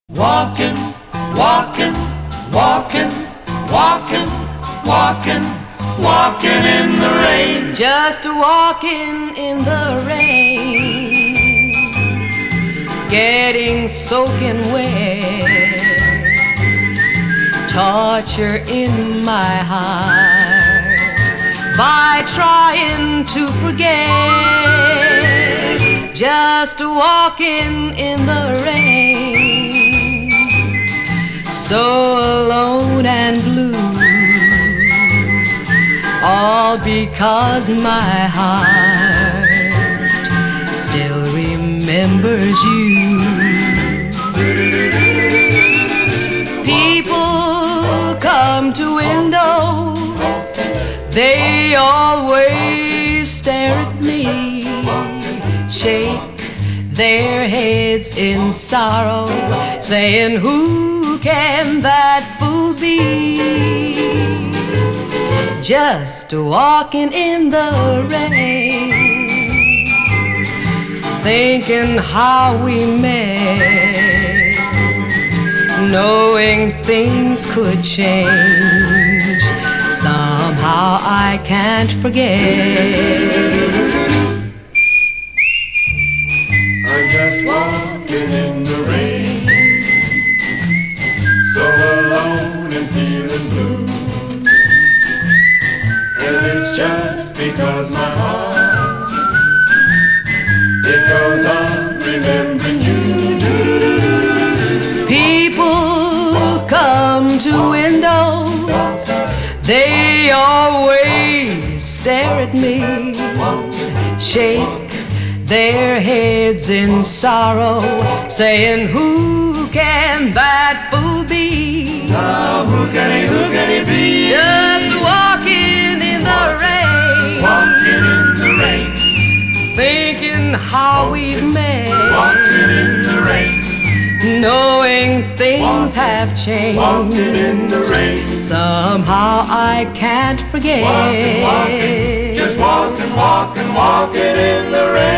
Walking, walking, walking, walking, walking, walking in the rain. Just walking in the rain, getting soaking wet, torture in my heart by trying to forget. Just walking in the rain, so alone and blue, all because my heart still remembers you. People come to windows, they always stare at me, shake their heads in sorrow, saying, "Who can that fool be?" Just walking in the rain, thinking how we met, knowing things could change. Somehow I can't forget. I'm just walking in the rain, so alone and feeling blue. And it's just because my heart, it goes on remembering you. People come to windows, they always stare at me, shake their heads in sorrow, saying, "Who can that fool be?" Now who can he be? Just walking in the rain, Walking in the rain, thinking how we've met, walking in the rain, knowing things have changed. walking in the rain. Somehow I can't forget. Walking, walking, just walking, walking, walking in the rain.